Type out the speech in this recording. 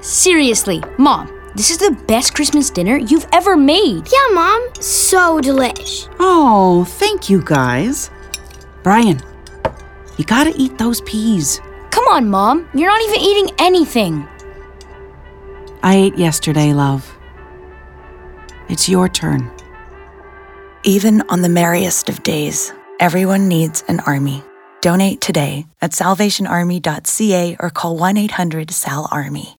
Seriously, Mom, this is the best Christmas dinner you've ever made. Yeah, Mom. So delish. Oh, thank you, guys. Brian, you gotta eat those peas. Come on, Mom. You're not even eating anything. I ate yesterday, love. It's your turn. Even on the merriest of days, everyone needs an army. Donate today at salvationarmy.ca or call 1-800-SAL-ARMY.